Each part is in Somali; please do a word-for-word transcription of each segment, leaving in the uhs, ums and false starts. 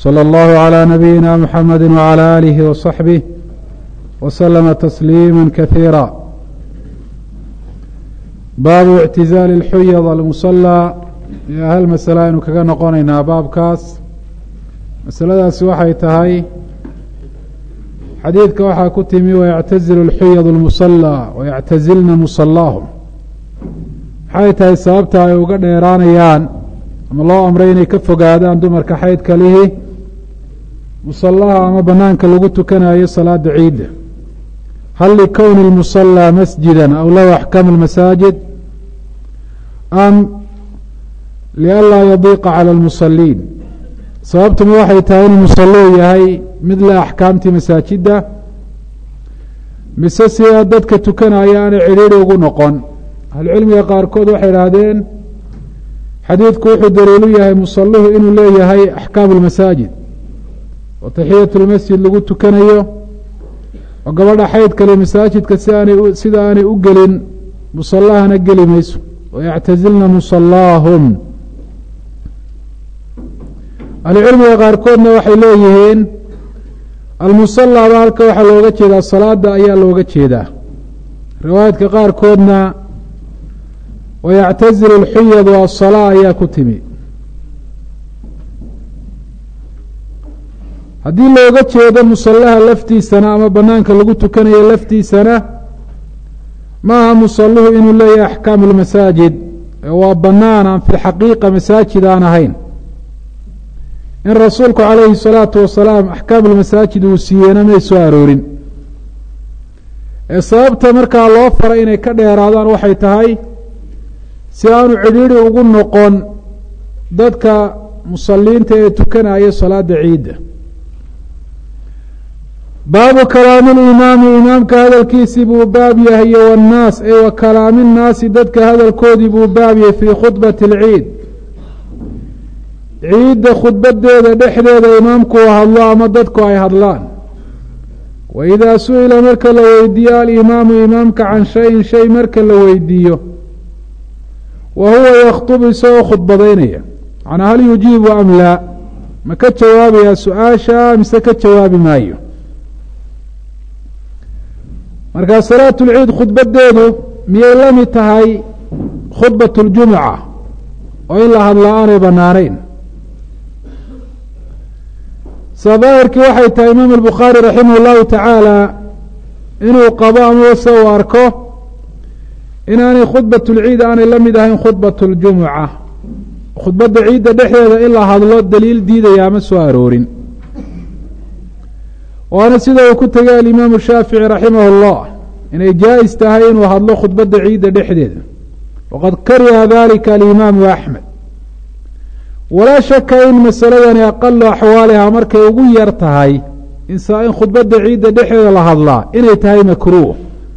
وصلى الله على نبينا محمد وعلى آله وصحبه وسلم تسليما كثيرا. باب اعتزال الحyض المصلى hal masle aynu kaga noqonaynaa baabkaas. masaladaasi waxay tahay xadiidka waxaa ku timi wayactazilu اlxuyad اlmusallى wayactazilna musallaahum. maxay tahay sababta ay uga dheeraanayaan ama loo amray inay ka fogaadaan dumarka xaydka lihi musallaha ama banaanka lagu tukanayo salaada ciidda. hal likowni اlmusallى masjida aw lahu axkaamu اlmasaajid am lianlaa yadiiqa cala almusaliin. sababtuma waxay tahay inuu musalluu yahay mid le axkaamtii masaajidda mise sidaa dadka tukanaya aanay cidhiidhi ugu noqon. ahlucilmiga qaarkood waxay idhaahdeen xadiidku wuxuu daliilu yahay musalluhu inuu leeyahay axkaamu lmasaajid oo taxiyatu lmasjid lagu tukanayo oo gabadha xayd kale masaajidka si aanay sida aanay u gelin musallahana geli mayso. wayactazilna musallaahum. ahlucilmiga qaarkoodna waxay leeyihiin almusallaa ba halka waxaa looga jeedaa salaada ayaa looga jeedaa. riwaayaadka qaarkoodna wayactazilu اlxuyad wa asalaa ayaa ku timi. haddii looga jeedo musallaha laftiisana ama banaanka lagu tukanayo laftiisana ma aha musalluhu inuu leeyahay axkaamu اlmasaajid waa banaan aan fi xaqiiqa masaajid aan ahayn. in rasuulku calayhi الsalaatu wasalaam axkaamu lmasaajid uu siiyeyna may soo aroorin ee sababta markaa loo faray inay ka dheeraadaan waxay tahay si aanu cidhiidhi ugu noqon dadka musaliinta ee tukanaya salaada ciidda. baabu kalaami limaami imaamka hadalkiisii buu baab yahay iyo wannaas ee wa kalaami nnaasi dadka hadalkoodii buu baab yahay fii khudbati اlciid. ciidda khudbadeeda dhexdeeda imaamku uu hadlo ama dadku ay hadlaan. wa idaa su-ila marka la weydiiyo alimaamu imaamka can shayin shay marka la weydiiyo wa huwa yakhtubu isagoo khudbadaynaya macnaa hal yujiibu am laa ma ka jawaabayaa su-aasha mise ka jawaabi maayo. markaa salaatu lciid khudbadeedu miyay la mid tahay khudbat اljumuca oo in la hadlaa aanay banaanayn. sabaahirkii waxay tahay imaam albukhaari raximah اllahu tacaala inuu qabo ama se uu arko inaanay khudbat اlciid aanay la mid ahayn khudbat اljumuca. khudbadda ciidda dhexdeeda in la hadlo daliil diidaya ma soo aroorin. waana sida uu ku tegay alimaamu shaafici raximah اllah inay jaa-is tahay inuu hadlo khudbadda ciidda dhexdeeda. waqad kariha dalika alimaamu axmed. walaa shaka in masaladani aqalu axwaalihaa markay ugu yar tahay in in khudbadda ciidda dhexdeeda la hadlaa inay tahay makruuh.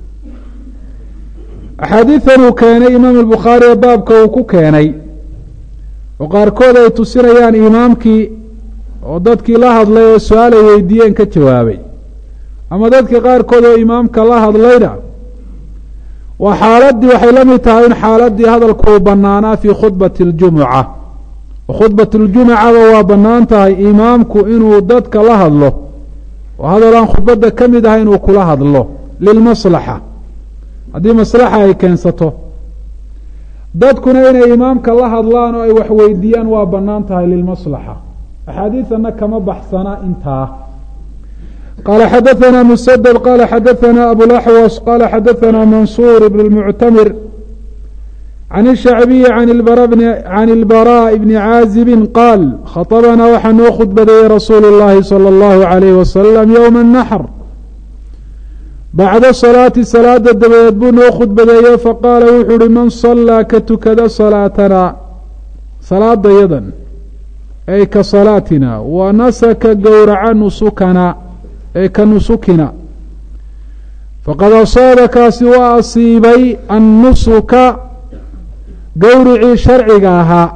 axaadiidan uu keenay imaam albukhaari ee baabka uu ku keenay oo qaarkood ay tusinayaan imaamkii oo dadkii la hadlay oo su-aal ay weydiiyeen ka jawaabay ama dadkii qaarkood oo imaamka la hadlayna waa xaaladdii waxay la mid tahay in xaaladdii hadalku uu banaanaa fii khudbati اljumuca. khudbat اljumacaba waa banaan tahay imaamku inuu dadka la hadlo oo hadal aan khudbadda ka mid ahay inuu kula hadlo lilmaslaxa haddii maslaxa ay keensato. dadkuna inay imaamka la hadlaan oo ay wax weydiiyaan waa banaan tahay lilmaslaxa. axaadiidana kama baxsana intaa. qaala xadaثana musadad qaala xadaثana abulaxwas qaala xadaثana mansuur ibn اlmuctamir can الshacbiyi can اlbaraaء bni caazibin qaal khaطabanaa waxaa noo khudbadeeyey rasuulu اllahi salى اllahu عalayh wasalam ywma الnaxr. bacda salaati salaada dabadeed buu noo khudbadeeye faqaala wuxuu uhi man salaa ka tukada salaatanaa salaadayadan ay ka salaatina wa nasaka gowraca nusukana ay ka nusukina faqad asaaba kaasi waa asiibay annusuka gowricii sharciga ahaa.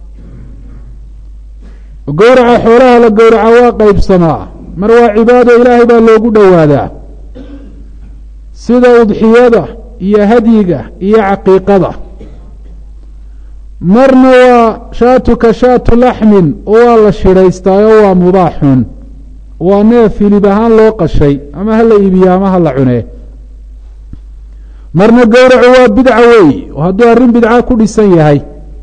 gowraca xoolaha la gowraca waa qeybsamaa. mar waa cibaado ilaahay baa loogu dhowaadaa sida udxiyada iyo hadyiga iyo caqiiqada. marna waa shaatuka shaatu laxmin oo waa la shidhaystaayo waa mubaaxun waa neef hilib ahaan loo qashay ama hala iibiyo ama hala cunee marna gowracu waa bidca weey oo hadduu arrin bidca ku dhisan yahay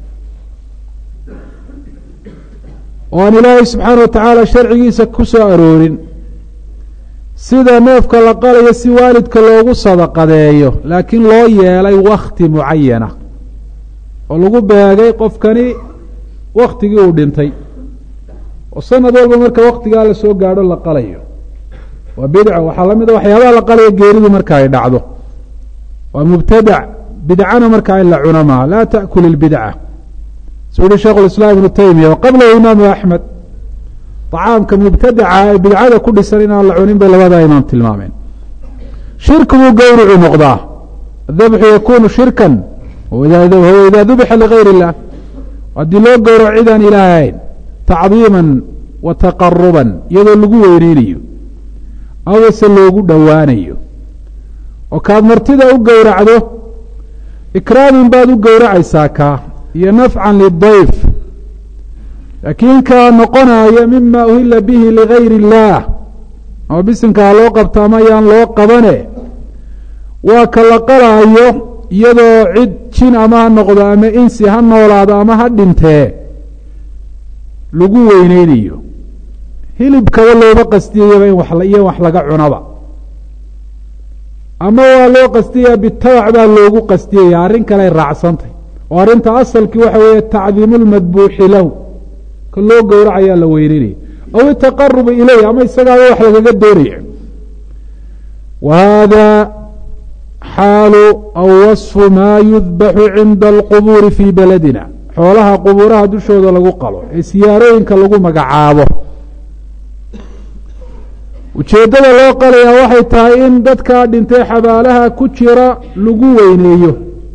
oo aan ilaahay subxaana watacaala sharcigiisa ku soo aroorin sida neefka la qalayo si waalidka loogu sadaqadeeyo laakiin loo yeelay wakti mucayana oo lagu beegay qofkani waktigii uu dhintay oo sanad walba marka waktigaa la soo gaadho la qalayo waa bidco waxaa la mid a waxyaabaha la qalayo geeridu marka ay dhacdo waa mubtadac bidcana markaa in la cuno maaha laa taأkul اlbidca suu yihi sheikh اiسlاam ibnu taymiya waqablahu imaamu axmed طacaamka mubtadaca ee bidcada ku dhisan inaan la cunin bay labadaa imaam tilmaameen shirkiguu gowricu noqdaa dabxu yakunu shirkan huwa ida dubxa ligayr الlah haddii loo gowraco cidaan ilaah ahayn tacdiima wa taqaruba iyadoo lagu weyneynayo awase loogu dhowaanayo oo kaad martida u gowracdo ikraamin baad u gowracaysaa kaa iyo nafcan lidayf laakiin kaa noqonaya mima uhila bihi ligayr اllaah ama bisinkaa loo qabta ama yaan loo qabane waa ka la qalaayo iyadoo cid jin ama ha noqdo ama insi ha noolaado ama ha dhintee lagu weyneynayo hilibkaba looba qastiyayaba in wa iyo wax laga cunaba ama waa loo qastiyaya bitabac baa loogu qastiyaya arrin kaley raacsantay oo arrinta asalkii waxa weeye tacdiimu lmadbuuxi lahu ka loo gowracayaa la weyneynaya aw itaqarubu ilayh ama isagaaba wax lagaga doonaya wa hada xaalu aw wasfu maa yudbaxu cinda alqubuuri fii beledina xoolaha qubuuraha dushooda lagu qalo ee siyaarooyinka lagu magacaabo ujeeddada loo qalayaa waxay tahay in dadkaa dhintay xabaalaha ku jira lagu weyneeyo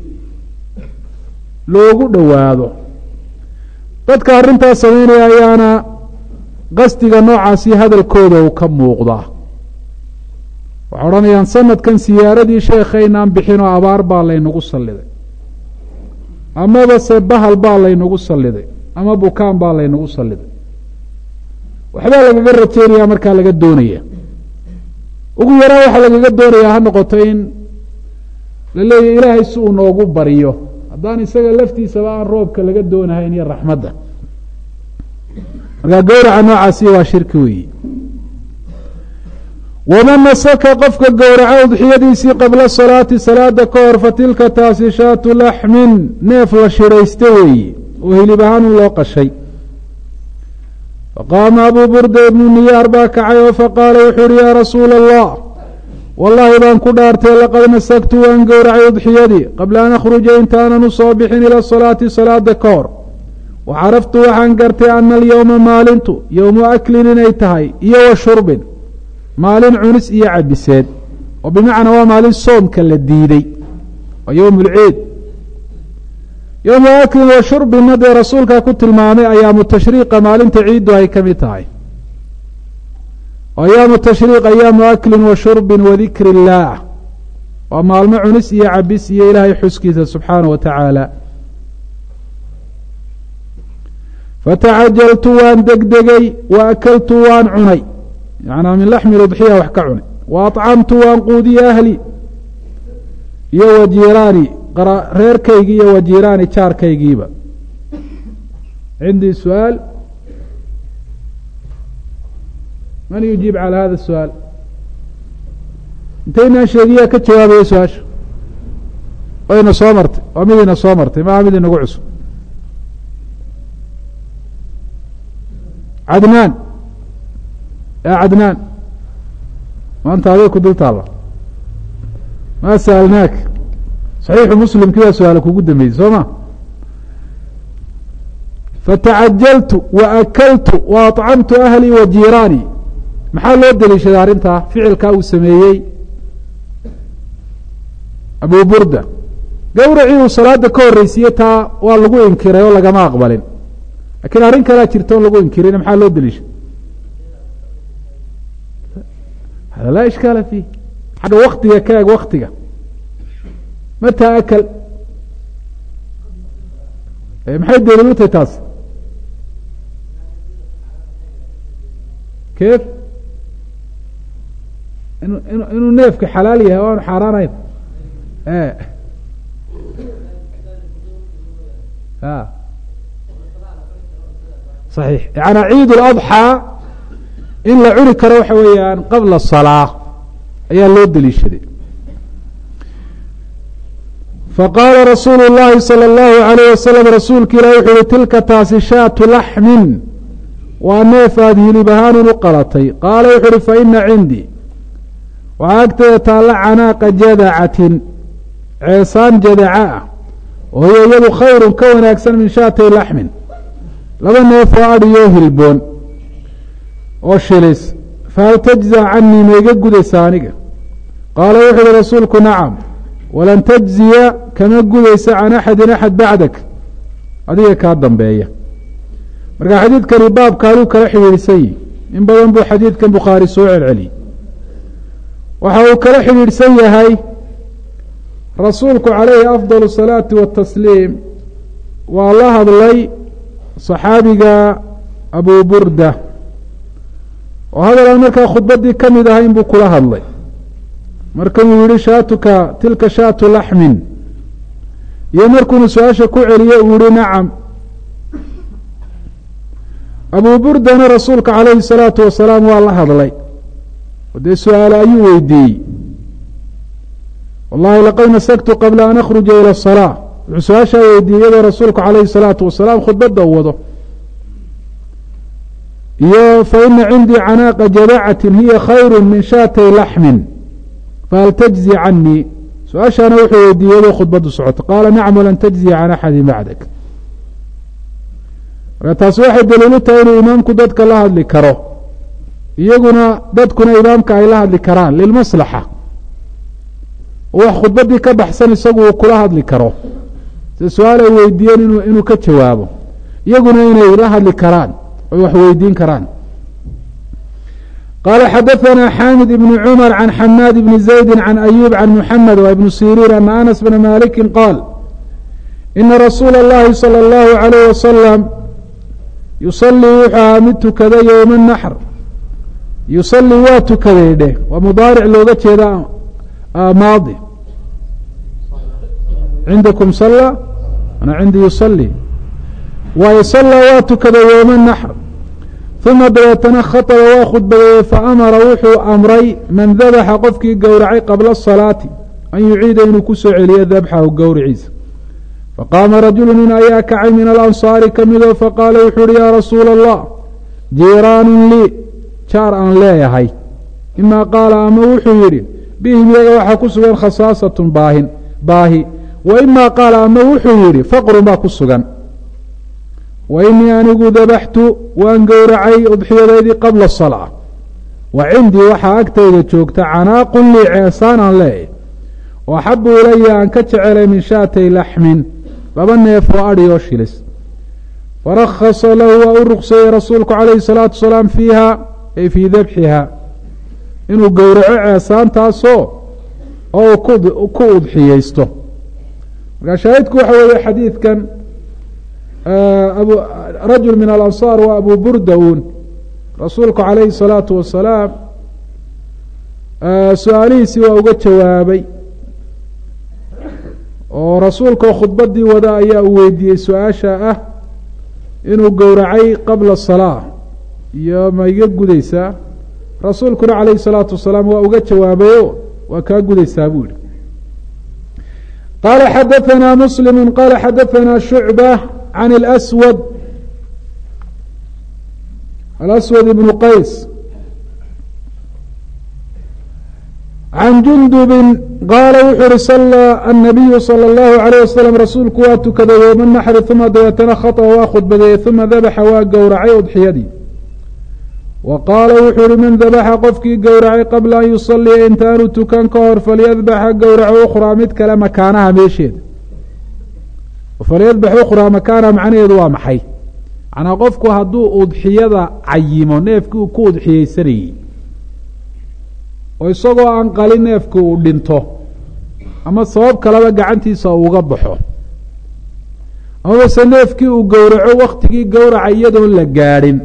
loogu dhowaado dadka arrintaas samaynaya ayaana qasdiga noocaasi hadalkooda uu ka muuqdaa waxay odhanayaan sanadkan siyaaradii sheekhaynaan bixin oo abaar baa laynagu salliday amaba se bahal baa laynagu salliday ama bukaan baa laynagu salliday waxbaa lagaga rajeynaya markaa laga doonaya ugu yaraa waxaa lagaga doonayaa ha noqoto in la leeyahy ilaahay si uu noogu baryo haddaan isaga laftiisaba aan roobka laga doonahayn iyo raxmadda markaa gowraca noocaasi waa shirki weeyi waman nasaka qofka gowraca udxiyadiisii qabla salaati salaada ka hor fatilka taasi shaatu laxmin neef la shiraysta weeyi oo hilib ahaan u loo qashay faqaama abuu burda ibnu niyaar baa kacay oo faqaala wuxuu uhi yaa rasuula allah wallaahi baan ku dhaartay laqad nasagtu waan gowracay udxiyadii qabla an akhruja intaanan u soo bixin ila salaati salaada ka hor wa caraftu waxaan gartay ana alyowma maalintu yowmu aklin inay tahay iyo wa shurbin maalin cunis iyo cabiseed oo bimacnaa waa maalin soomka la diiday waa yowm ulciid yowma aklin wa shurbinna dee rasuulkaa ku tilmaamay ayaamu tashriiqa maalinta ciiddu ay ka mid tahay ayaamu tashriiq ayaamu aklin wa shurbin wa dikri illaah waa maalmo cunis iyo cabis iyo ilaahay xuskiisa subxaana wa tacaala fatacajaltu waan degdegay wa akaltu waan cunay macnaa min laxmi udxiya wax ka cunay wa acamtu waan quudiye ahli iyo wa jiiraani reerkaygii iyo wa jiiraani jaarkaygiiba cindii su-aal man yujiib calى hada الsu'aal intaynaan sheegiyaa ka jawaabaya su-aasha wayna soo martay waa midina soo martay maa mid inagu cusub cadnaan ya cadnaan maanta aday ku dul taalla maa sa'alnaak صaxiixu muslimkii baa su-aala kugu dambeysay soo ma fatacajaltu wa akaltu wa aطcamtu ahlii wa jiiraani maxaa loo deliishaday arrintaa ficilkaa uu sameeyey abu burda gawracii uu salaada ka horreysiiyey taa waa lagu inkiray oo lagama aqbalin lakiin arrin kalaa jirta on lagu inkirin maxaa loo deliishaday hada laa ishkaala fiih xagga waktiga ka eg waktiga mataa akal maxay daliil u tahay taas keef inu inu inuu neefka xalaal yahay o aanu xaaraanayn a صaxiix yaعni ciid اladxىa in la cuni karo waxa weeyaan qabla الصalاة ayaa loo deliishaday faqaala rasuulu الlahi salى الlahu عalيه wasalam rasuulka ilah wuxu uhi tilka taasi shaatu laxmin waa neef aad hilib ahaanun u qalatay qaala wuxu uhi faina cindii waxaa agteeda taalla canaaqa jadacatin ceesaan jadaca ah oo hiyo iyadu khayrun ka wanaagsan min shaatay laxmin laba neef oo adhiyoo hilboon oo shilis fahal tajzaa canii ma iga gudaysa aniga qaala wuxu uhi rasuulku nacam walan tajziya kama gudaysa can axadin axad bacdak adiga kaa dambeeya marka xadiidkani baabkaaduu kala xidhiidhsan yihi in badan buu xadiidkan bukhaari soo celceliyey waxa uu kala xidhiidhsan yahay rasuulku calayhi afdal الsalaati watasliim waa la hadlay صaxaabiga abu burda oo hadal aan markaa khudbaddii ka mid ahayn buu kula hadlay markanuu yihi shaatuka tilka shaatu laxmin iyo markuunu su-aasha ku celiye uu yihi nacam abu burdana rasuulka calayhi الsalaatu wasalaam waa la hadlay oo dee su-aale ayuu weydiiyey wallahi laqad nasagtu qabla an akhruja ilى الصalاة wuxuu su-aashaa weydiiyey iyadoo rasuulku calayhi الsalaatu wasalaam khudbadda u wado iyo faina cindii canaaqa jadacatin hiya khayru min shaatay laxmin fahal tajzi canii su-aashaana wuxuu weydiiyey iyadoo khudbaddu socoto qaala nacam walan tajziya can axadi bacdak marka taasi waxay daliilu tahay inuu imaamku dadka la hadli karo iyaguna dadkuna imaamka ay la hadli karaan lilmaslaxa wax khudbaddii ka baxsan isagu uu kula hadli karo si su-aal ay weydiiyeen inu inuu ka jawaabo iyaguna inay la hadli karaan oy wax weydiin karaan qaala xadaثana xamid ibn cmar can xamaad ibni زaydi can ayub can muxamed wa ibn siriin ana anas bna maliki qaal ina rasuula اllahi salى اllahu عalayh wasalam yusalii wuxuu ahaa mid tukada yowma naxr yusalii waa tukaday dheh waa mudaaric looga jeeda maadi cindakum sala ana cindii yusalii waayo sallaa waa tukaday yowma naxr uma dabeetana khaطba waa khudbadeeyey faamara wuxuu amray man dabaxa qofkii gowracay qabla الsalaati an yuciida inuu ku soo celiyo dabxahu gowriciisa faqaama rajulu nin ayaa kacay min alansaari ka midoo faqaala wuxuu uhi yaa rasuula allah jiiraanun lii jaar aan leeyahay imaa qaala ama wuxuu yidhi bihim iyaga waxaa ku sugan khasaasatun baahin baahi wa imaa qaala ama wuxuu yidhi faqrun baa ku sugan wa inii anigu dabaxtu waan gowracay udxiyadaydii qabla asalaa wa cindii waxaa agtayda joogta canaaqun lii ceesaan aan leeyahy oo axabu ilaya aan ka jecelay min shaatay laxmin laba neef oo adhi oo shilis farakhasa lahu waa u ruqseeyey rasuulku calayhi salaatu wasalaam fiiha ay fii dabxiha inuu gowraco ceesaantaasoo oo uu ku udxiyeysto markaa shaahidku waxa weeye xadiidkan rajul min alansaar waa abu burda uun rasuulku calayhi الsalaatu wasalaam su-aalihiisii waa uga jawaabay oo rasuulkao khudbaddii wada ayaa uu weydiiyey su-aasha ah inuu gowracay qabla الsalaa iyo ma iga gudaysaa rasuulkuna calayhi الsalaatu wasalaam waa uga jawaabayo waa kaa gudaysaa buu yihi qaala xadaثana muslim qaala xadaثana shucbة can اlأswad alaswad ibnu qays can jundubi qaala wuxuu uhi salaa annabiyu salى اllahu عalيه wasalam rasuulku waa tukaday yowma naxri uma dabeetana khaطba waa khudbadeeyey uma dabaxa waa gowracay udxiyadii wa qaala wuxuu uhi man dabaxa qofkii gowracay qabla an yusaliya intaanu tukan ka hor falyadbaxa gowraco ukhraa mid kale makaanaha meesheeda falyadbax ukhraa makaanaha macnaheedu waa maxay macnaa qofku hadduu udxiyada cayimo neefkii uu ku udxiyeysanayey oo isagoo aan qalin neefkii uu dhinto ama sabab kaleba gacantiisa uga baxo amabase neefkii uu gowraco waktigii gowraca iyadoon la gaadhin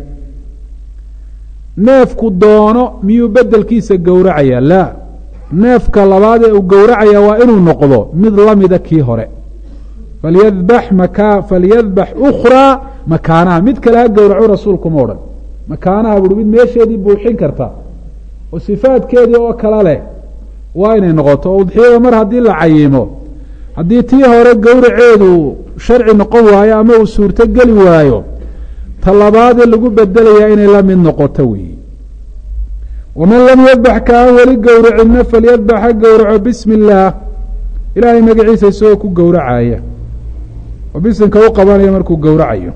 neefku doono miyuu bedelkiisa gowracaya laa neefka labaad ee uu gowracaya waa inuu noqdo mid lamida kii hore falyadbax maka falyadbax ukhraa makaanaha mid kale ha gowraco rasuulku ma odhan makaanaha buuhi mid meesheedii buuxin karta oo sifaadkeedii oo kale leh waa inay noqoto oo udxiyada mar haddii la cayimo haddii tii hore gowraceedu sharci noqon waayo ama uu suurto geli waayo ta labaadee lagu bedelayaa inay la mid noqoto weyi waman lam yadbax ka aan weli gowracinna falyadbax ha gowraco bismi illaah ilaahay magaciisa isagoo ku gowracaya oo bisinka u qabanaya markuu gowracayo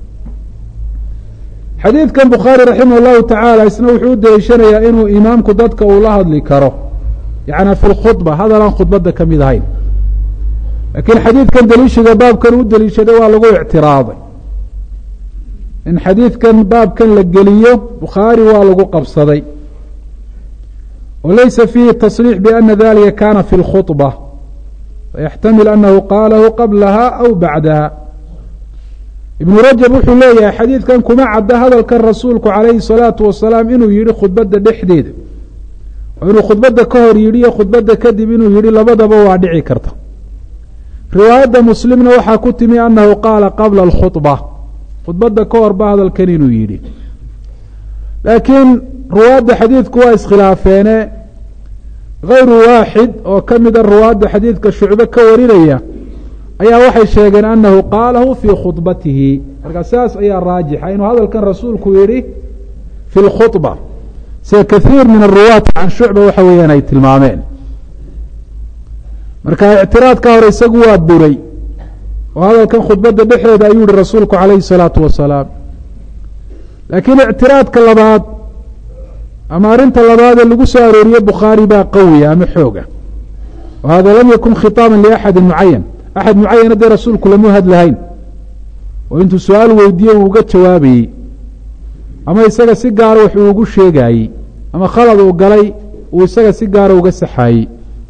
xadiidkan bukhaari raximah llahu tacaala isna wuxuu u daliishanayaa inuu imaamku dadka uu la hadli karo yacnaa fi lkhudba hadal aan khudbadda ka mid ahayn laakiin xadiidkan daliishiga baabkan u daliishaday waa lagu ictiraaday in xadiidkan baabkan la geliyo bukhaari waa lagu qabsaday oo laysa fiihi tasriix biana dalika kana fi lkhudba fayaxtamil anahu qaalahu qablaha aw bacdaha ibnu rajab wuxuu leeyahay xadiidkan kuma cadda hadalkan rasuulku calayhi salaatu wasalaam inuu yihi khudbadda dhexdeeda oo inuu khudbadda ka hor yidhi iyo khudbadda kadib inuu yihi labadaba waa dhici karta riwaayadda muslimna waxaa ku timi anahu qaala qabla alkhudba khudbadda ka hor ba hadalkan inuu yidhi laakiin ruwaadda xadiidku waa iskhilaafeene hayru waaxid oo ka mida ruwaadda xadiidka shucbe ka warinaya ayaa waxay sheegeen anahu qaalahu fii khudbatihi markaa saas ayaa raajixa inuu hadalkan rasuulku yihi fi lkhudba sida kaiir min aruwaat can shucba waxa weeyaan ay tilmaameen marka ictiraadka hore isagu waa buray oo hadalkan khudbadda dhexeeda ayuu yihi rasuulku calayhi salaatu wasalaam laakiin ictiraadka labaad ama arrinta labaadee lagu soo arooriye bukhaari baa qawiya ama xooga wa hada lam yakun khitaaban liaxadi mucayan axad mucayana dee rasuulku lamu hadlahayn oo intuu su-aal weydiiye uu uga jawaabayey ama isaga si gaara wax uu ugu sheegaayey ama khalad uu galay uu isaga si gaara uga saxaayey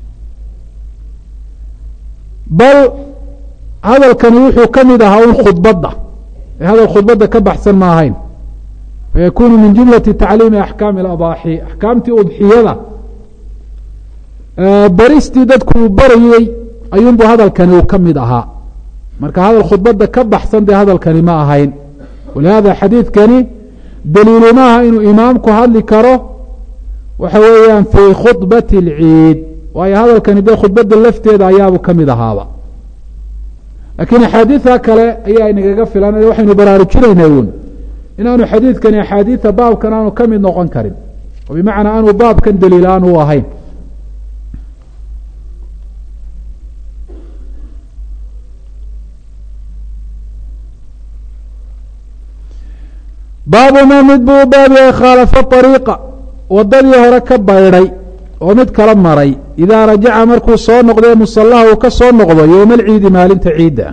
bal hadalkani wuxuu ka mid ahaa un khudbadda ee hadal khudbadda ka baxsan ma ahayn fayakuunu min jumlati tacliimi axkaami aladaaxi axkaamtii udxiyada baristii dadku uu barayey ayuunbu hadalkani uu ka mid ahaa marka hadal khudbadda ka baxsan dee hadalkani ma ahayn walihaada xadiidkani daliilu maaha inuu imaamku hadli karo waxa weeyaan fii khudbati اlciid waayo hadalkani dee khudbadda lafteeda ayaabu ka mid ahaaba laakiin axaadiida kale ayaa inagaga filan waxaynu baraarujinaynaa uun inaanu xadiidkani axaadiida baabkan aanu ka mid noqon karin oo bimacnaa aanu baabkan daliil aan u ahayn baabuma mid buu u baab yahay khaalafa ariiqa wadadii hore ka baydhay oo mid kala maray idaa rajaca markuu soo noqdee musallaha uu ka soo noqdo yowma alciidi maalinta ciidda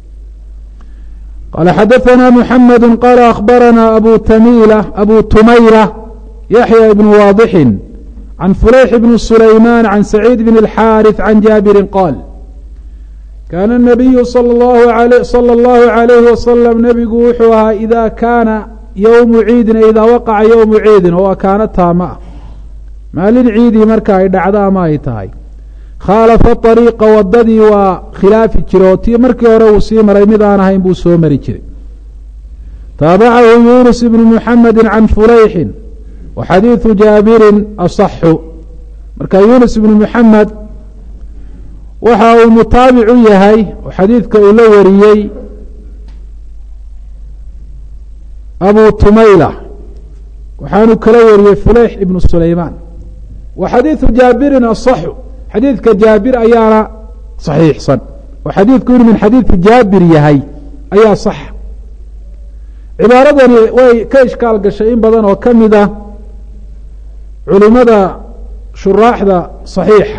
qaala xadaثana muxamedu qaala akhbarana abu tamiila abu tumayra yaxya ibnu waadixin can fulayx ibni sulaymaan can saciid bn اlxaariث can jaabirin qaal kaana الnabiyu salى اllahu عalayhi wasalam nebigu wuxuu ahaa ida kaana yowmu ciidin idaa waqaca yowmu ciidin oo akaano taama ah maalin ciidii marka ay dhacdo ama ay tahay khaalafa ariiqa wadadii waa khilaafi jira oo tii markii hore uu sii maray mid aan ahayn buu soo mari jiray taabacahu yunus ibnu muxamedi can fulayxin wa xadiidu jaabirin asaxu marka yunus ibnu muxamed waxa uu mutaabic u yahay oo xadiidka uu la wariyey abu tumayla waxaanu kala wariyey fulayx ibnu sulaymaan wa xadiidu jaabirin asaxu xadiidka jaabir ayaana saxiixsan oo xadiidku inuu min xadiidi jaabir yahay ayaa sax cibaaradani way ka ishkaal gashay in badan oo ka mid ah culimada shuraaxda saxiixa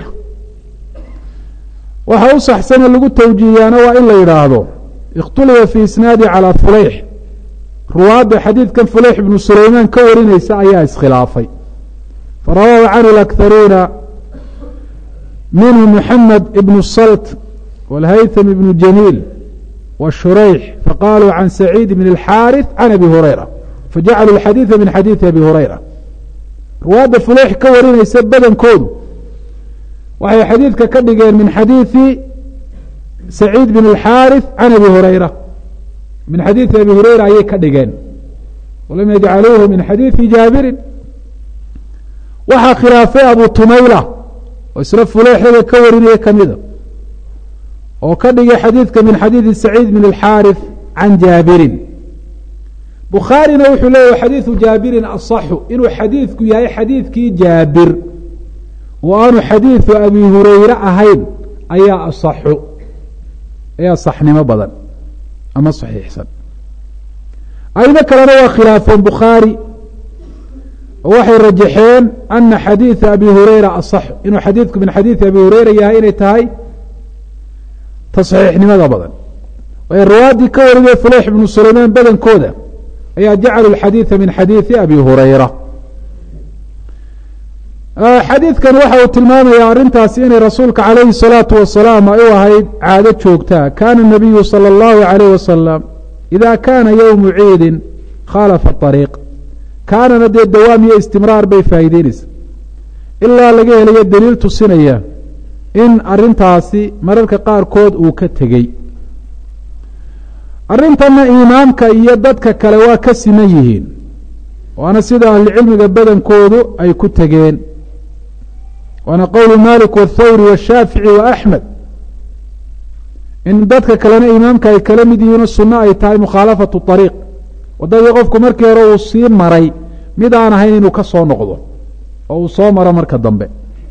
waxa u saxsane lagu tawjiihiyaana waa in la yidhaahdo ikhtulifa fi isnaadi calaa fulayx ruwaadda xadiidkan fulayx ibnu sulaymaan ka warinaysa ayaa iskhilaafay farawaahu canhu lakharuuna minhu muxamed ibnu salt wاlhaytham ibnu jamiil وshurayx faqaluu can سacيid بn الxاariث can abi hurayra fajacaluu الxadiiثa min xadiiثi abi hurayra ruwaadda fuleyx ka warinaysa badankoodu waxay xadiidka ka dhigeen min xadiiثi سacيid بn الxاariث can abi hurayra min xadiiثi abi hurayra ayay ka dhigeen walam yajcaluuhu min xadiiثi jaabirin waxaa khilaafay abu tumayla oo isla fuleyxda ka warinaya kamida oo ka dhigay xadiidka min xadiiثi سacيid بn الxاariث can jaabirin bukhaarina wuxuu leeyahy xadiiثu jaabirin aصaxu inuu xadiidku yahay xadiidkii jaabir oo aanu xadiiثu abi hurayre ahayn ayaa aصaxu ayaa saxnimo badan ama صaxiixsan aymo kalena waa khilaafeen bukhaari oo waxay rajaxeen ana xadiiثa abi hurayra aصaxu inuu xadiidku min xadiiثi abi hurayra yahay inay tahay taصxiixnimada badan waayo riwaayaddii ka wariyay fuleyx ibnu sulaymaan badankooda ayaa jacalu اxadiiثa min xadiiثi abi hurayra xadiidkan waxa uu tilmaamaya arrintaasi inay rasuulka calayhi الsalaaةu wasalaam ay u ahayd caado joogtaa kana الnabiyu salى اllahu عalayh wasalam ida kana ywmu ciidin khaalafa الطariiq kaanana dee dawaam iyo istimraar bay faa'iideynaysa ilaa laga helayo daliil tusinaya in arintaasi mararka qaarkood uu ka tegey arrintanna imaamka iyo dadka kale waa ka siman yihiin waana sida ahlucilmiga badankoodu ay ku tegeen waana qowlu malik wاthawri washaafici wa axmed in dadka kalena imaamka ay kala mid yihiino sunno ay tahay mukhaalafatu طariiq waddadii qofku markii hore uu sii maray mid aan ahayn inuu ka soo noqdo oo uu soo maro marka dambe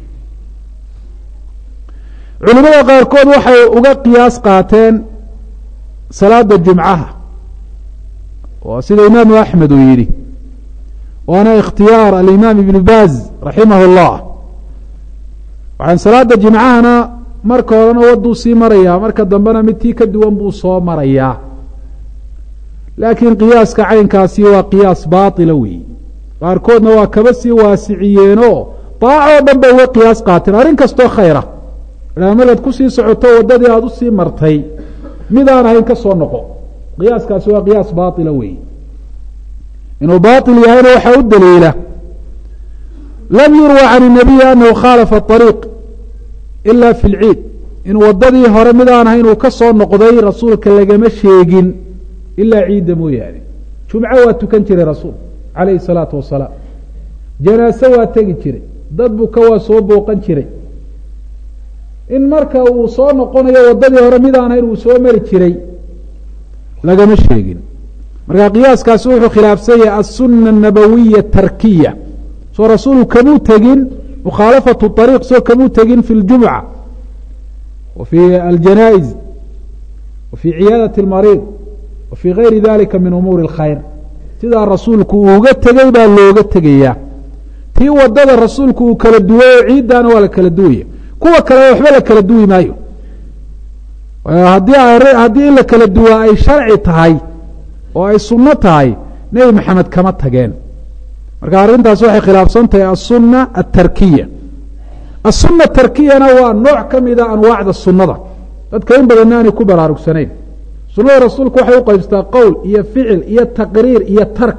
culimada qaarkood waxay uga qiyaas qaateen salaada jumcaha oo sida imaamu axmed uu yidhi waana ikhtiyaar alimaam ibnu baaz raximah اllah waxaan salaada jimcahana marka horena waduu sii marayaa marka dambena mid tii ka duwan buu soo marayaa laakiin qiyaaska caynkaasi waa qiyaas baatila weyi qaarkoodna waa kaba sii waasiciyeenoo daacoo dhan bay uga qiyaas qaateen arrin kastoo khayra markaad kusii socoto waddadii aada usii martay midaan ahayn ka soo noqo qiyaaskaasi waa qiyaas baatila weyi inuu baatil yahayna waxaa u daliila lam yurwa can الnabiyi anahu khaalafa طariiq ila fi اlciid in waddadii hore midaan ahayn uu ka soo noqday rasuulka lagama sheegin ilaa ciidda mooyaane jumco waa tukan jiray rasuul calayhi الsalaatu wasalaam janaase waa tegi jiray dad buka waa soo booqan jiray in marka uu soo noqonayo waddadii hore midaan ahayn uu soo mari jiray lagama sheegin marka qiyaaskaasi wuxuu khilaafsan yahay aلsuna الnabawiya tarkiya soo rasuulu kamuu tegin mukhaalafatu طariiq soo kamuu tegin fi اljumca wa fii aljanaa'iz wa fii ciyaadati اlmariid wa fii gayri dalika min umuuri اlkhayr sidaa rasuulku uuga tegey baa looga tegayaa tii waddada rasuulku uu kala duway oo ciiddaana waa la kala duwaya kuwa kale waxba la kala duwi maayo haddii haddii in la kala duwaa ay sharci tahay oo ay sunno tahay nebi maxamed kama tageen marka arrintaas waxay khilaafsan tahay aلsuna aلtarkiya aلsuna atarkiyana waa nooc ka mida anwaacda sunada dadka in badanna aanay ku baraarugsanayn sunada rasuulku waxay u qaybsataa qowl iyo ficil iyo taqriir iyo tark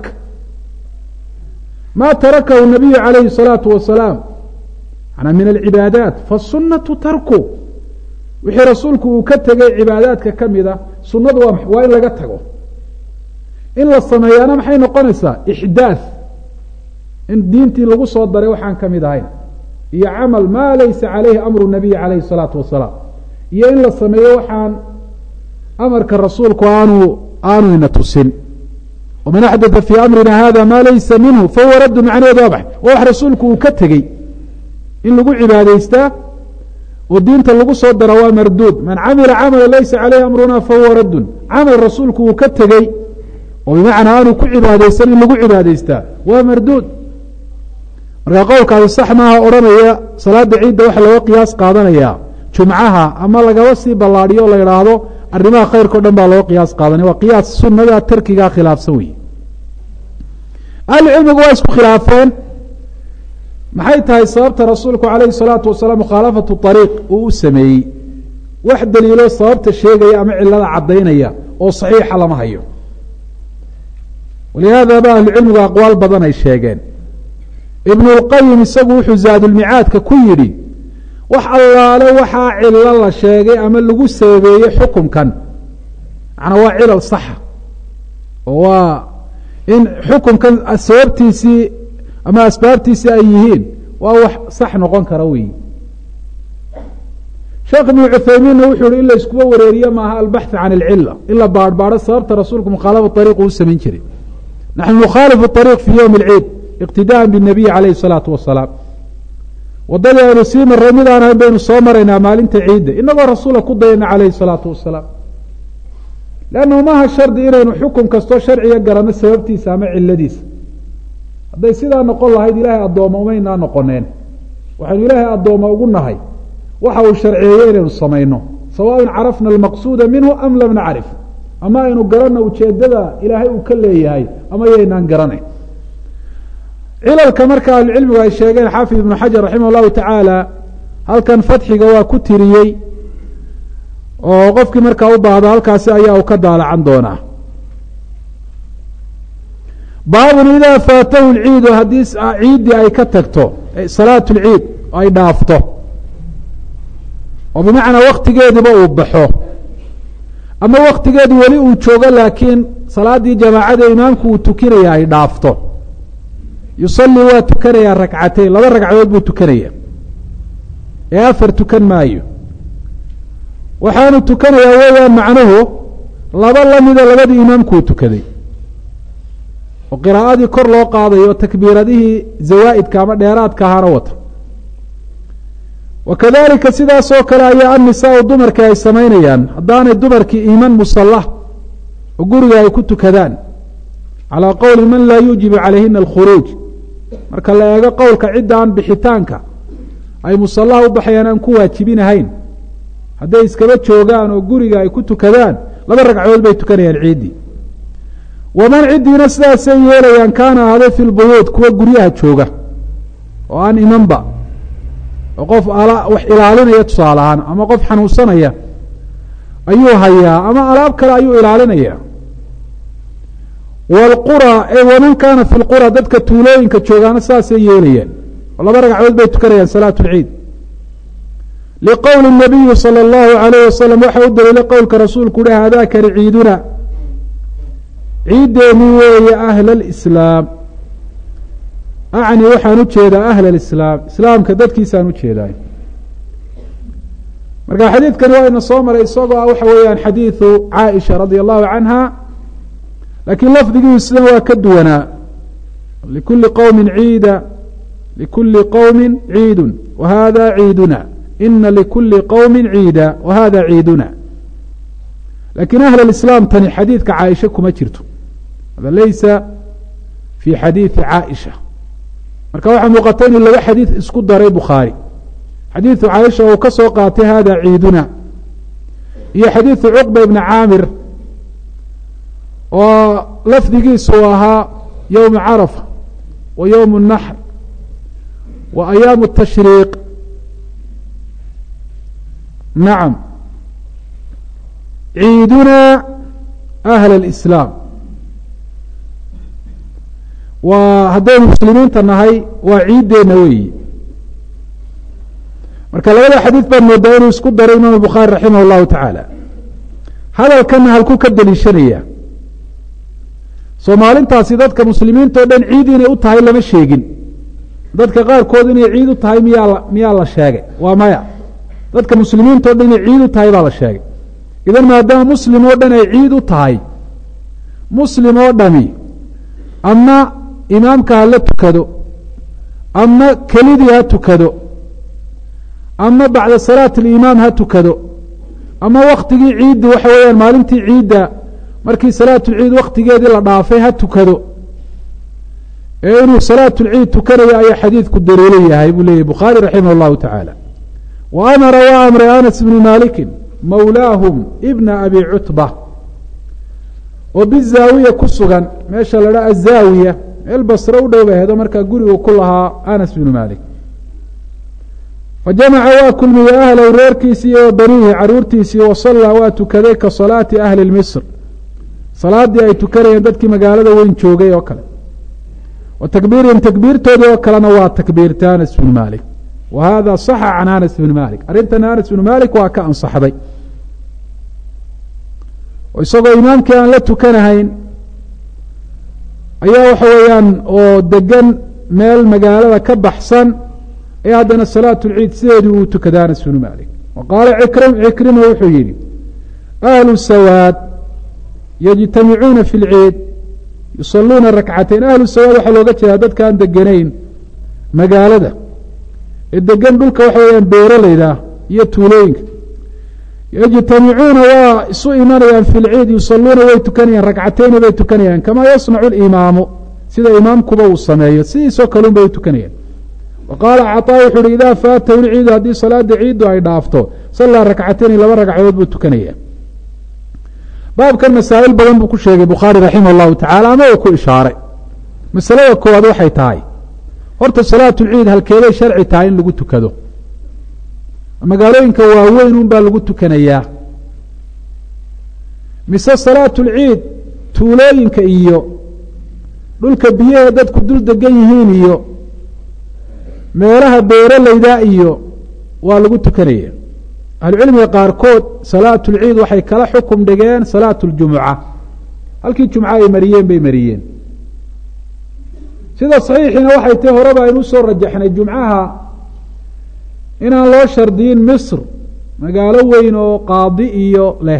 ma tarakahu الnabiyu calayhi الsalaaةu wasalaam min alcibaadaat faالsunaةu tarku wixii rasuulku uu ka tegay cibaadaadka ka mida sunadu waa waa in laga tago in la sameeyaana maxay noqonaysaa ixdaaث in diintii lagu soo daray waxaan ka mid ahayn iyo camal maa laysa calayhi amru nabiy calayhi الsalaatu wasalaam iyo in la sameeyo waxaan amarka rasuulku aanu aanu ina tusin waman axdatha fii amrina hada ma laysa minhu fahuwa raddu macnaheedu waa baxay waa wax rasuulku uu ka tegey in lagu cibaadaystaa oo diinta lagu soo dara waa marduud man camila camala laysa calayhi amruna fahuwa raddun camal rasuulku uu ka tegey oo bimacnaa aanu ku cibaadaysan in lagu cibaadaystaa waa marduud marka qowlkaasi sax maaha odhanaya salaada ciidda waxa looga qiyaas qaadanayaa jumcaha ama lagaba sii ballaadhiyo o la idhaahdo arrimaha khayrka o dhan baa looga qiyaas qaadanaya waa qiyaas sunada tarkigaa khilaafsan wey ahlucilmigu waa isku khilaafeen maxay tahay sababta rasuulku calayhi الsalaatu wasalaam mukhaalafatu طariiq uu u sameeyey wax daliilo sababta sheegaya ama cilada caddaynaya oo saxiixa lama hayo walihaada ba ahlucilmigu aqwaal badan ay sheegeen ibnu اlqayim isagu wuxuu zaadulmicaadka ku yidhi wax allaale waxaa cilo la sheegay ama lagu sababeeyey xukumkan macnaa waa cilal saxa oo waa in xukumkan sababtiisii ama asbaabtiisii ay yihiin waa wax sax noqon kara weyi sheekh ibnu cuthaymiinna wuxuu yihi in la iskuba wareeriye maaha albaxث can اlcila in la baarhbaadho sababta rasuulku mukhaalafa ariiq uu samayn jiray naxnu nukhaalifu ariiq fi ywmi اlciid iqtidaan bالnabiyi calayhi الsalaatu wasalaam waddadii aynu sii marray midaan ahayn baynu soo maraynaa maalinta ciidda inagoo rasuula ku dayana calayhi الsalaatu wasalaam leannahu maaha shardi inaynu xukum kastoo sharciga garanno sababtiisa ama ciladiisa hadday sidaa noqon lahayd ilaahay addooma umaynaa noqoneen waxaynu ilaahay addooma ugu nahay waxa uu sharceeyey inaynu samayno sawaaءn carafna almaqsuuda minhu am lam nacrif ama aynu garanno ujeedada ilaahay uu ka leeyahay ama yaynaan garanayn cilalka marka ahlucilmigu ay sheegeen xaafid ibnu xajar raximah اllahu tacaala halkan fatxiga waa ku tiriyey oo qofkii markaa u baahdo halkaasi ayaa uu ka daalacan doonaa baabun idaa faatahu lciidu haddii ciiddii ay ka tagto salaat lciid ay dhaafto oo bimacnaa waktigeediba uu baxo ama waktigeedi weli uu joogo laakiin salaaddii jamaacada imaamku uu tukinaya ay dhaafto yusalii waa tukanayaa rakcatayn laba ragcadood buu tukanaya ee afar tukan maayo waxaanu tukanayaa weeyaan macnuhu laba lamida labadii imaamkuu tukaday oo qiraa'adii kor loo qaadayo takbiiradihii zawaa'idka ama dheeraadka ahaana wata wa kadalika sidaas oo kale ayaa annisaau dumarkii ay samaynayaan haddaanay dumarkii iman musalla oo guriga ay ku tukadaan calىa qowli man laa yuujibu calayhina alkhuruuj marka la eego qowlka cidda aan bixitaanka ay musallaha u baxayaan aan ku waajibinahayn hadday iskaba joogaan oo guriga ay ku tukadaan laba ragcadood bay tukanayaan ciiddii waman ciddiina sidaasay yeelayaan kaana ahaaday fi lbuyuud kuwa guryaha jooga oo aan imanba oo qof wax ilaalinaya tusaale ahaan ama qof xanuunsanaya ayuu hayaa ama alaab kale ayuu ilaalinaya wاlqura e waman kaana fi lqura dadka tuulooyinka joogaana saasay yeelayaan oo laba ragcadood bay tukanayaan salaat اlciid liqowli الnabiyi salى اllahu عalayh wasalam waxa u daliilay qowlka rasuulku uhi haadakani ciiduna ciiddeenii weeye ahla اlislaam acni waxaan ujeedaa ahla اlislaam islaamka dadkiisaan ujeedaay marka xadiidkani waa ina soo maray isagoo ah waxa weeyaan xadiidu caaisha radia allahu canha laakiin lafdigiisuna waa ka duwanaa likuli qowmi ciida likuli qowmi ciidun wa hada ciiduna ina likuli qowmi ciida wa hada ciiduna lakiin ahl اlislaam tani xadiidka caaisha kuma jirto hada laysa fi xadiidi caaisha marka waxaa muuqata inuu laba xadiid isku daray bukhaari xadiidu caaisha uu ka soo qaatay hada ciiduna iyo xadiidu cuqba ibna caamir oo lafdigiisu ahaa yowma carafa wa yowm الnaxr wa ayaam الtashriiq nacam ciiduna ahl اlislaam waa haddaynu muslimiinta nahay waa ciiddeenna weeyi marka labada xadiid baan moodaa inuu isku daray imaam bukhaari raximah اllahu tacaala hadalkana halkuu ka deliishanaya soo maalintaasi dadka muslimiinta o dhan ciid inay u tahay lama sheegin dadka qaarkood inay ciid u tahay miyaa miyaa la sheegay waa maya dadka muslimiinta o dhan inay ciid u tahay baa la sheegay idan maadaama muslim oo dhan ay ciid u tahay muslim oo dhami ama imaamka ha la tukado ama kelidii ha tukado ama bacda salaati alimaam ha tukado ama waktigii ciiddi waxa weeyaan maalintii ciidda markii salaatulciid waktigeedii la dhaafay ha tukado ee inuu salaatulciid tukanayo ayaa xadiidku daliilo yahay buu leeyahy bukhaari raximah اllahu tacaala wa amara waa amray anas bni malikin mawlaahum ibna abi cutba oo bizaawiya ku sugan meesha la dhaa azaawiya meel basre u dhow bay hedo markaa gurigu ku lahaa anas bnu malik fajamaca waa kulmiyey ahlow reerkiisii wa baniihi caruurtiisii wasallaa waa tukaday ka salaati ahli misr salaadii ay tukanayeen dadkii magaalada weyn joogay oo kale wa takbiirihim takbiirtoodii oo kalena waa takbiirta anas bn malik wa hada saxa can anas bn malik arrintana anas bn malik waa ka ansaxday isagoo imaamkii aan la tukanahayn ayaa waxa weeyaan oo degan meel magaalada ka baxsan ee haddana salaatu lciid sideedii uu tukada anas bnu malik wa qaala cikrim cikrima wuxuu yihi ahlu sawaad yajtamicuuna fi lciid yusaluuna rakcatayn ahlu sawaad waxaa looga jeedaa dadka aan deganayn magaalada ee degan dhulka waxa weyaan beeralayda iyo tuulooyinka yajtamicuuna waa isu imanayaan fi lciid yusaluuna way tukanayaan rakcatayni bay tukanayaan kamaa yasnacu limaamu sida imaamkuba uu sameeyo sidiisoo kalun bay tukanayaan wa qaala caطaa wuxu uhi idaa faatahu lciidu haddii salaada ciiddu ay dhaafto sallaa rakcatayni laba ragcadood buu tukanaya baabkan masaa'il badan buu ku sheegay bukhaari raximah اllahu tacala ama uu ku ishaaray masalada koowaad waxay tahay horta salaatu lciid halkeeday sharci tahay in lagu tukado magaalooyinka waaweyn un baa lagu tukanayaa mise salaatu lciid tuulooyinka iyo dhulka biyaha dadku dul degan yihiin iyo meelaha beeralayda iyo waa lagu tukanaya ahlucilmiga qaarkood salaatu lciid waxay kala xukum dhigeen salaatu ljumuca halkii jumco ay mariyeen bay mariyeen sida saxiixiina waxay tahi horeba aynu usoo rajaxnay jumcaha inaan loo shardiyin misr magaalo weyn oo qaadi iyo leh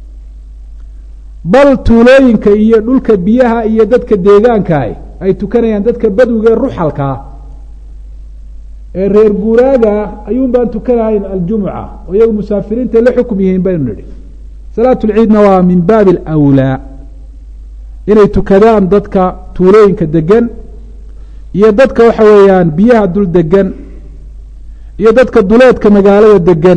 bal tuulooyinka iyo dhulka biyaha iyo dadka deegaankaah ay tukanayaan dadka badwiga ee ruxalkaa ee reer guuraaga ayuun baan tukanahayn aljumuca oo iyagu musaafiriinta la xukum yihiin baynu nidhi salaatu lciidna waa min baabi alawlaa inay tukadaan dadka tuulooyinka degan iyo dadka waxa weeyaan biyaha dul degan iyo dadka duleedka magaalada degan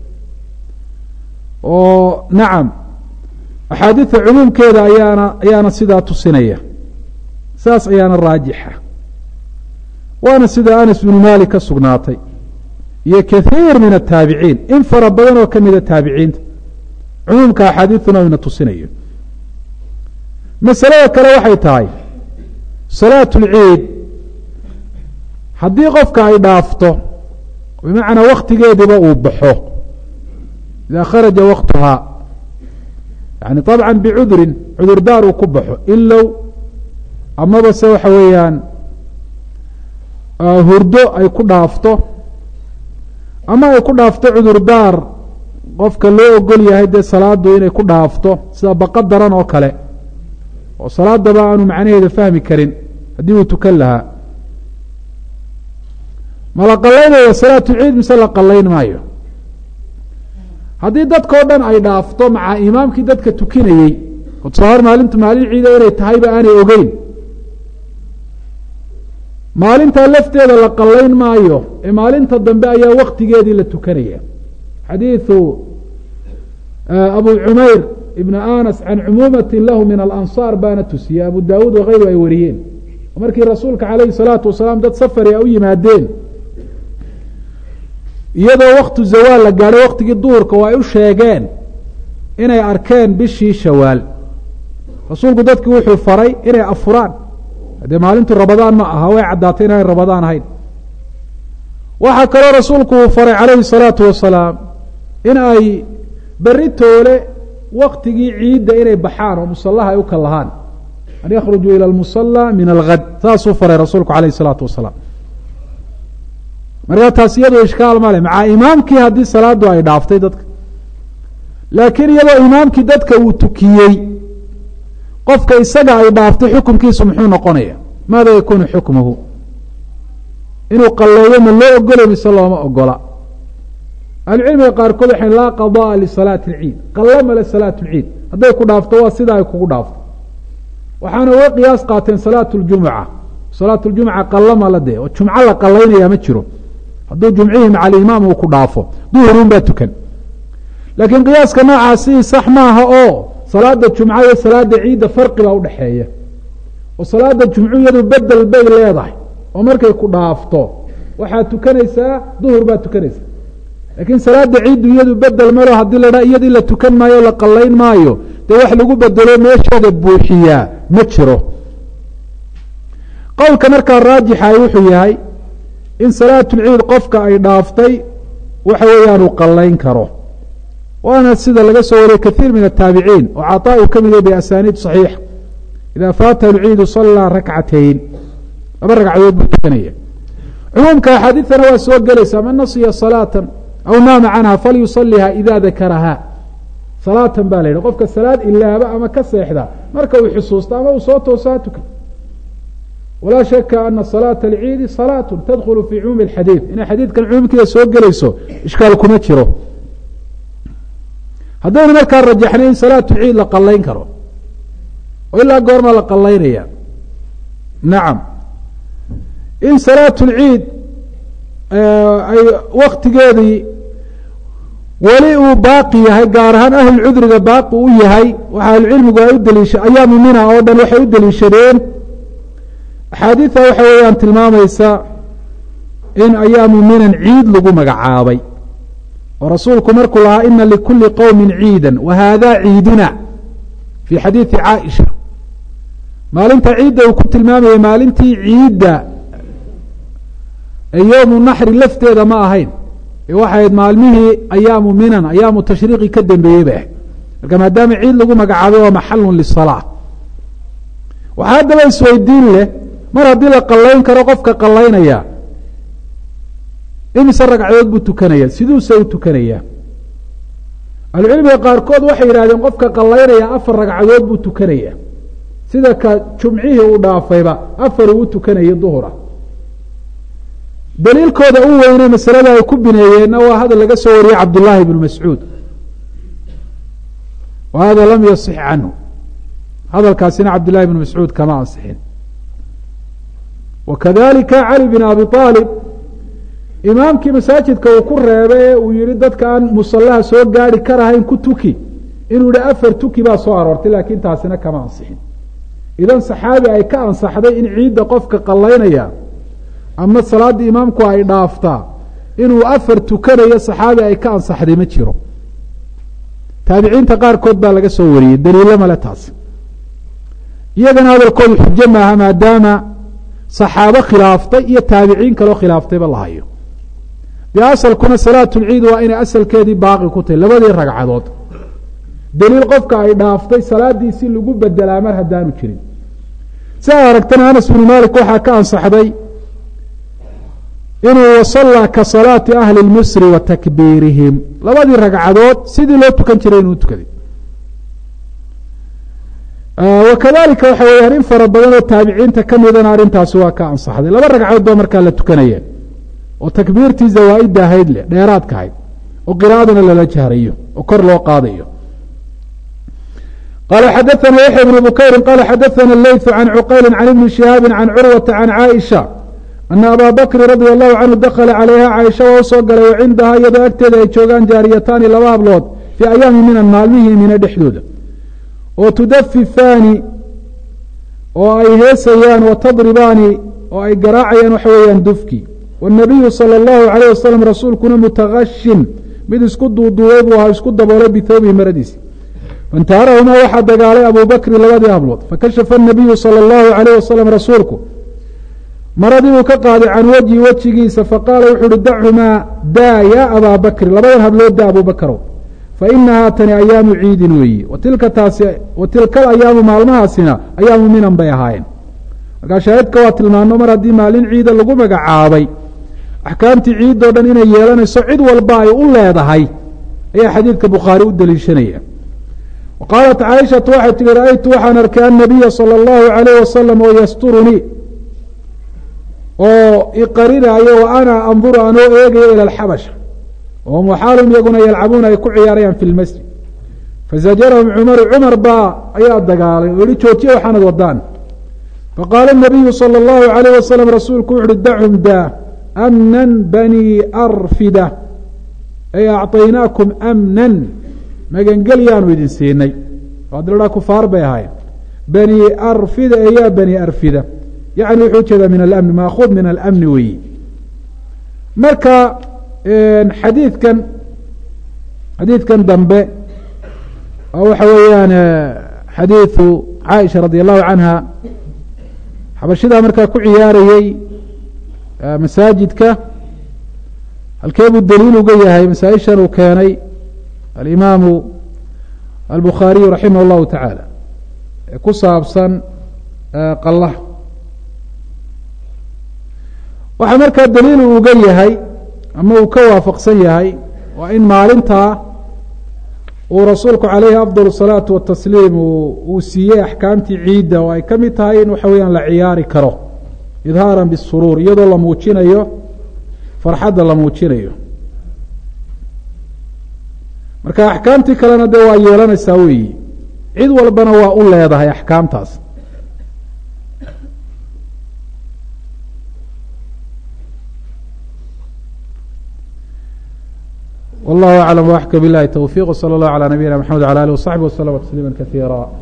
oo nacam axaadiida cumuumkeeda ayaana ayaana sidaa tusinaya saas ayaana raajixa waana sida anas bnu malik ka sugnaatay iyo kathiir min ataabiciin in fara badan oo kamida taabiciinta cumuumka axaadiiduna ina tusinayo masalada kale waxay tahay salaatu lciid haddii qofka ay dhaafto bimacnaa waktigeediba uu baxo idaa kharaja waktuhaa yani طabca bicudrin cudurdaar uu ku baxo ilow amaba se waxa weeyaan hurdo ay ku dhaafto ama ay ku dhaafto cudurdaar qofka loo ogol yahay dee salaadu inay ku dhaafto sida baqa daran oo kale oo salaadaba aanu macnaheeda fahmi karin haddii uu tukan lahaa ma la qalaynaya salaatu ciid mise la qalayn maayo haddii dadkao dhan ay dhaafto maca imaamkii dadka tukinayey oo tusaale maalintu maalin ciida inay tahayba aanay ogeyn maalintaa lafteeda la qalayn maayo ee maalinta dambe ayaa waktigeedii la tukanaya xadiiثu abu cumayr ibn anas can cumuumati lahu min alansaar baana tusiyey abu daawuud wakayru ay wariyeen markii rasuulka calayhi الsalaatu wasalaam dad safari a u yimaadeen iyadoo waktu zawaal la gaadhay waktigii duhurka oo ay u sheegeen inay arkeen bishii shawaal rasuulku dadki wuxuu faray inay afuraan haddee maalintu rabadaan ma aha way caddaatay inaanay rabadaan ahayn waxaa kaloo rasuulku uu faray calayhi الsalaatu wasalaam in ay beri toole waktigii ciidda inay baxaan oo musallaha ay u kalahaan an yakhrujuu ilى اlmusala min algad saasuu faray rasuulku calayh الsalaatu wasalaam markaa taas iyadoo ishkaal ma leh maca imaamkii haddii salaadu ay dhaaftay dadka laakiin iyadoo imaamkii dadka uu tukiyey qofka isaga ay dhaaftay xukumkiisu muxuu noqonaya maada yakunu xukmuhu inuu qaleeyo ma loo ogolay mise looma ogola ahlucilmiga qaarkood waxay laa qadaa lisalaati اlciid qalla male salaatu lciid hadday ku dhaafto waa sida ay kugu dhaafto waxaana uga qiyaas qaateen salaatu ljumuca salaatu ljumuca qalla mala dee oo jumco la qalaynaya ma jiro hadduu jumcihii maca alimaam uu ku dhaafo duhurun baa tukan laakiin qiyaaska noocaasi sax maaha oo salaada jumca iyo salaada ciidda farqi baa udhaxeeya oo salaada jumcu iyadu bedel bay leedahay oo markay ku dhaafto waxaad tukanaysaa duhur baad tukanaysaa laakiin salaada ciiddu iyadu bedel malo haddii la dhaa iyadii la tukan maayo o la qallayn maayo dee wax lagu bedelo meesheeda buuxiyaa ma jiro qowlka markaa raajixa wuxuu yahay in salaatulciid qofka ay dhaaftay waxa weeyaan uu qallayn karo waana sida laga soo wariyey kaiir min ataabiciin oo caطaa uu ka mid yahay biasaniid صaxiixa ida faatahu lciidu salaa rakcatayn laba ragcadood buu tukanaya cumuumka axaadiidana waa soo gelaysaa man nasiya salaata aw naama canha falyusaliha ida dakaraha salaatan baa la yidhi qofka salaad ilaaba ama ka seexda marka uu xusuusto ama uu soo toosaa tukan walaa shaka ana salaata alciidi salaatu tadkhulu fi cumuumi اxadiid inay xadiidkan cumuumkiisa soo gelayso ishkaal kuma jiro haddaynu markaa rajaxnay in salaatu ciid la qallayn karo oo ilaa goorma la qallaynaya nacam in salaatu lciid ay waktigeedii weli uu baaqi yahay gaar ahaan ahlulcudriga baaqi u yahay waxa ahlucilmigu ay u daliisha ayaamu mina oo dhan waxay u daliishadeen axaadiida waxa weeyaan tilmaamaysa in ayaamu minan ciid lagu magacaabay oo rasuulku markuu lahaa ina likuli qowmi ciida wa hada ciiduna fi xadiidi caaisha maalinta ciidda uu ku tilmaamayay maalintii ciidda ee yowmu naxri lafteeda ma ahayn ee waxay ahayd maalmihii ayaamu minan ayaamu tashriiqi ka dambeeyey bay ahayd marka maadaama ciid lagu magacaabay waa maxalun lisalaa waxaa haddaba isweydiin leh mar haddii la qallayn karo qofka qallaynaya imise ragcadood buu tukanaya siduuse u tukanaya ahlucilmiga qaarkood waxay yidhahdeen qofka qallaynaya afar ragcadood buu tukanaya sida ka jumcihii uu dhaafayba afar uu u tukanayo duhura daliilkooda u weyne masalada ay ku bineeyeenna waa hadal laga soo wariyey cabdullaahi bnu mascuud wa hada lam yasix canhu hadalkaasina cabdullahi bnu mascuud kama ansixin wa kadalika cali bin abi aalib imaamkii masaajidka uu ku reebay ee uu yihi dadka aan musallaha soo gaari karahayn ku tuki inuu yihi afar tuki baa soo aroortay laakiin taasina kama ansixin idan saxaabi ay ka ansaxday in ciidda qofka qallaynaya ama salaaddii imaamku ay dhaaftaa inuu afar tukanayo saxaabi ay ka ansaxday ma jiro taabiciinta qaarkood baa laga soo wariyey daliilo male taas iyagana hadalkoodu xujo maaha maadaama saxaabo khilaaftay iyo taabiciin kaloo khilaaftayba la hayo dee asalkuna salaatu lciid waa inay asalkeedii baaqi ku tahay labadii ragcadood daliil qofka ay dhaaftay salaadiisii lagu bedelaa mar haddaanu jirin si ay aragtana anas bnu malik waxaa ka ansaxday inuu wasallaa ka salaati ahli lmisri wa takbiirihim labadii ragcadood sidii loo tukan jiray inuu tukaday wakadalika waxa weyaan in fara badan oo taabiciinta ka midana arrintaasi waa ka ansaxday laba ragcadood baa markaa la tukanaya oo takbiirtii zawaaidda ahayd leh dheeraadka ahayd oo qiraa'adana lala jahrayo oo kor loo qaadayo qala xadaثna yaxya bn bukayri qala xadaثna leyث can cuqayli can ibni shihaabi can curwata can caaisha ana abaa bakri radi allahu canhu dakala calayha caaisha waa usoo galay o cindahaa iyadoo agteeda ay joogaan jaariyataani laba hablood fii ayaami minan maalmihii mina dhexdooda oo tudafifaani oo ay heesayaan wa tadribaani oo ay garaacayaan waxa weeyaan dufki wاnabiyu salى اllahu alayh wasalam rasuulkuna mutagashin mid isku duuduubay buu ahaa isku daboolay bithawbihi maradiisi faintaharahuma waxaa dagaalay abu bakri labadii hablood fakashafa الnabiyu salى اllahu alayh wasalam rasuulku maradii buu ka qaaday can wejhi wejigiisa faqaala wuxu uhi dachumaa daa ya abaa bakri labadan hablood da abu bakrow fainahaa tani ayaamu ciidin weeye watilka taasi watilkal ayaamu maalmahaasina ayaamu minan bay ahaayeen markaa shaahidka waa tilmaano mar haddii maalin ciida lagu magacaabay axkaamtii ciidoo dhan inay yeelanayso cid walba ay u leedahay ayaa xadiidka bukhaari u daliishanaya wa qaalat caaishatu waxay tihi ra-aytu waxaan arkay annabiya sala allahu alayh wasalam oo yasturunii oo iqarinaayo wa ana anduru anoo eegayo ila alxabasha wahum waxaalum iyaguna yalcabuuna ay ku ciyaarayaan fi lmasjid fazajarahum cumaru cumar baa ayaa dagaalay oo yihi joojiye waxaanad wadaan faqaala nabiyu salى اllahu alayh wasalam rasuulku wuxu uhi dachum daa amnan bani arfida ay acطaynaakum amnan magangelyaanu idin siinay adladhaa kufaar bay ahaayeen bani arfida eyaa bani arfida yacni wuxuu ujeedaa min alamni maakuud min alamni weyi marka xadiidkan xadiidkan dambe oo waxa weeyaan xadiidu caaisha radi allahu canha xabashidaa markaa ku ciyaarayey masaajidka halkee buu daliil uga yahay masaa-ishan uu keenay alimaamu albukhaariyu raximah اllahu tacaala ee ku saabsan qallaha waxaa markaa daliil uu uga yahay ama uu ka waafaqsan yahay waa in maalintaa uu rasuulku calayhi afdal الsalaatu watasliim uu siiyey axkaamtii ciidda oo ay ka mid tahay in waxa weeyaan la ciyaari karo idhaaran bisuruur iyadoo la muujinayo farxadda la muujinayo marka axkaamtii kalena dee waa yeelanaysaa weeyi cid walbana waa u leedahay axkaamtaas والله أعلم وأحكى بالله التوفيق وصلى الله على نبينا محمد وعلى آله وصحبه وسلم تسليما كثيرا.